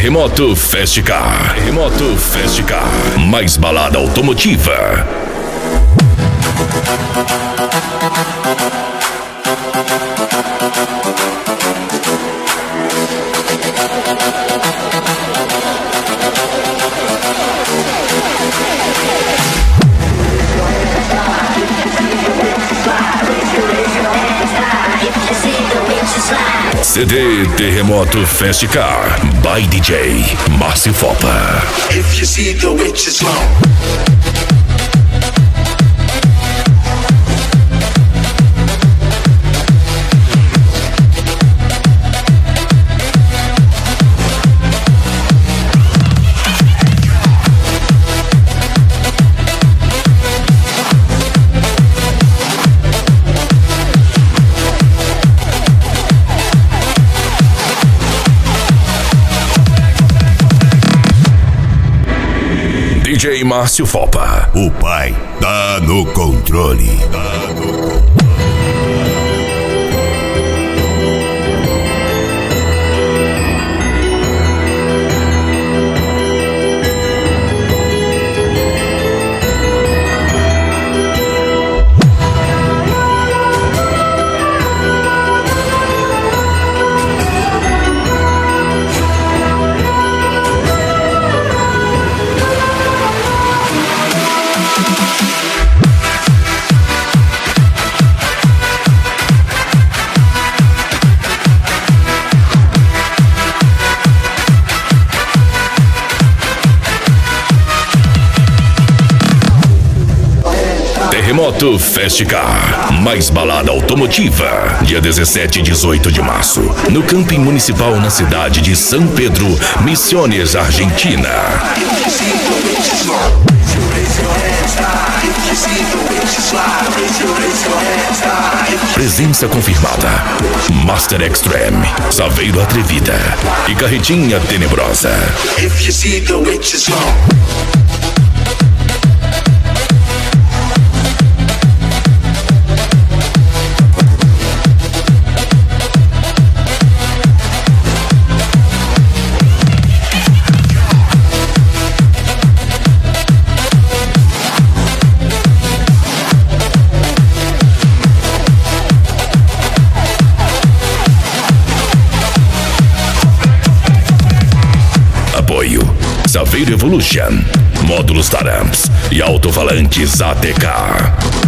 Terremoto Fast Car. Terremoto Fast Car. Mais balada automotiva. CD Terremoto Fast Car by DJ Márcio Fopa. If you see the witches long. DJ Márcio Fopa. O pai tá no controle. Terremoto Fast Car, mais balada automotiva. Dia 17 e 18 de março, no Camping Municipal na cidade de São Pedro, Misiones, Argentina. Presença confirmada: Master Extreme, Saveiro Atrevida e Carretinha Tenebrosa. If you see the witches long. Saveiro Evolution, módulos Taramps e alto-falantes ATK.